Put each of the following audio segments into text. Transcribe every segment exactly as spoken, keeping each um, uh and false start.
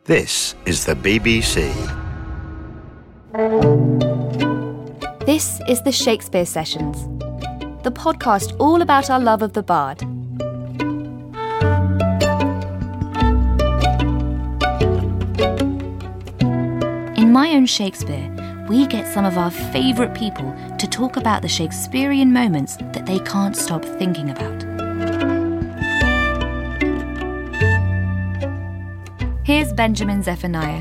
This is the B B C. This is the Shakespeare Sessions, the podcast all about our love of the bard. In My Own Shakespeare, we get some of our favourite people to talk about the Shakespearean moments that they can't stop thinking about. Here's Benjamin Zephaniah.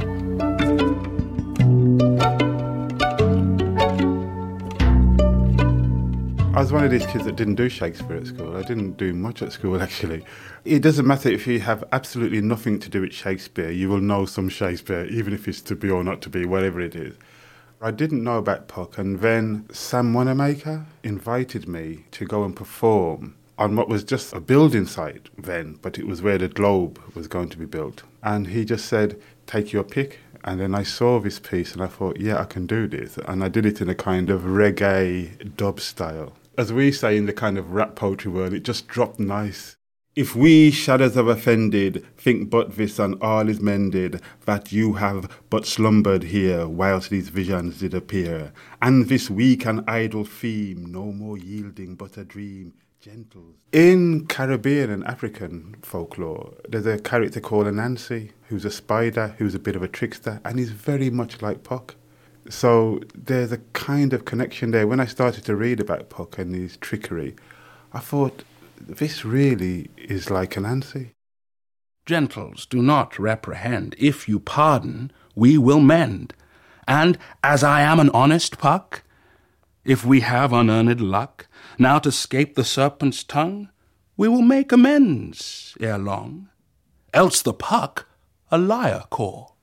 I was one of these kids that didn't do Shakespeare at school. I didn't do much at school, actually. It doesn't matter if you have absolutely nothing to do with Shakespeare. You will know some Shakespeare, even if it's to be or not to be, whatever it is. I didn't know about Puck, and then Sam Wanamaker invited me to go and perform on what was just a building site then, but it was where the Globe was going to be built. And he just said, take your pick. And then I saw this piece and I thought, yeah, I can do this. And I did it in a kind of reggae dub style. As we say in the kind of rap poetry world, it just dropped nice. If we shadows have offended, think but this and all is mended, that you have but slumbered here, whilst these visions did appear. And this weak and idle theme, no more yielding but a dream, gentles. In Caribbean and African folklore, there's a character called Anansi, who's a spider, who's a bit of a trickster, and he's very much like Puck. So there's a kind of connection there. When I started to read about Puck and his trickery, I thought, this really is like Anansi. Gentles, do not reprehend. If you pardon, we will mend. And as I am an honest Puck, if we have unearned luck, now to scape the serpent's tongue, we will make amends ere long. Else the Puck a liar call.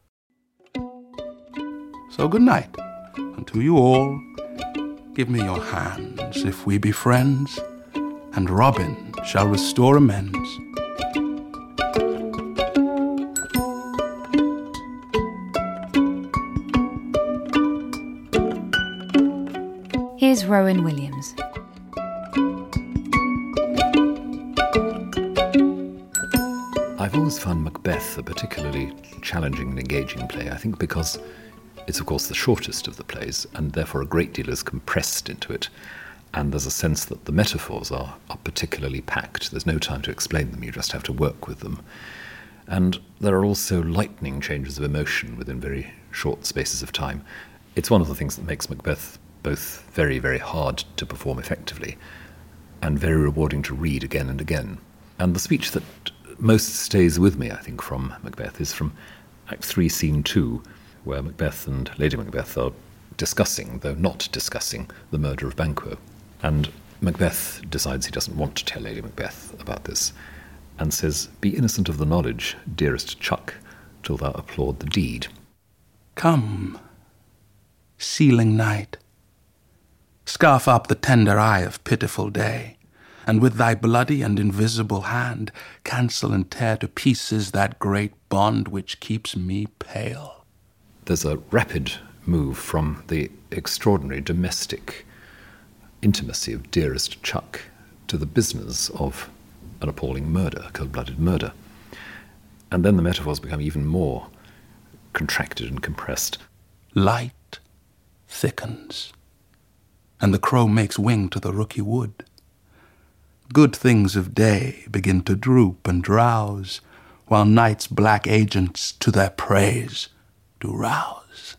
So good night unto you all. Give me your hands if we be friends, and Robin shall restore amends. Here's Rowan Williams. I've always found Macbeth a particularly challenging and engaging play, I think because it's, of course, the shortest of the plays, and therefore a great deal is compressed into it. And there's a sense that the metaphors are, are particularly packed. There's no time to explain them, you just have to work with them. And there are also lightning changes of emotion within very short spaces of time. It's one of the things that makes Macbeth both very, very hard to perform effectively and very rewarding to read again and again. And the speech that most stays with me, I think, from Macbeth is from Act three, Scene two, where Macbeth and Lady Macbeth are discussing, though not discussing, the murder of Banquo. And Macbeth decides he doesn't want to tell Lady Macbeth about this, and says, "Be innocent of the knowledge, dearest Chuck, till thou applaud the deed." Come, sealing night, scarf up the tender eye of pitiful day, and with thy bloody and invisible hand cancel and tear to pieces that great bond which keeps me pale. There's a rapid move from the extraordinary domestic intimacy of dearest Chuck to the business of an appalling murder, a cold-blooded murder. And then the metaphors become even more contracted and compressed. Light thickens, and the crow makes wing to the rooky wood. Good things of day begin to droop and drowse, while night's black agents to their praise do rouse.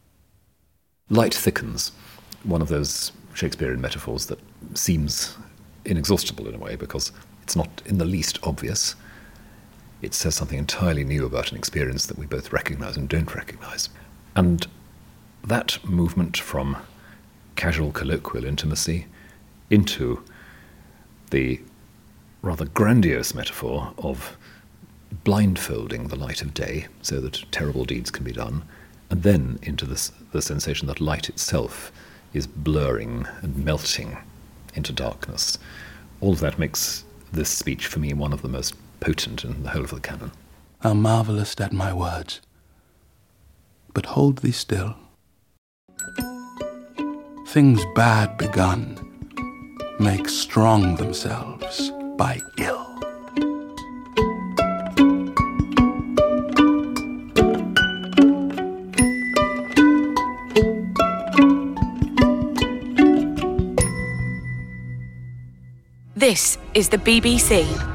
Light thickens, one of those Shakespearean metaphors that seems inexhaustible in a way because it's not in the least obvious. It says something entirely new about an experience that we both recognise and don't recognise. And that movement from casual colloquial intimacy into the rather grandiose metaphor of blindfolding the light of day so that terrible deeds can be done, and then into this, the sensation that light itself is blurring and melting into darkness. All of that makes this speech, for me, one of the most potent in the whole of the canon. Thou marvellest at my words, but hold thee still. Things bad begun make strong themselves by ill. This is the B B C.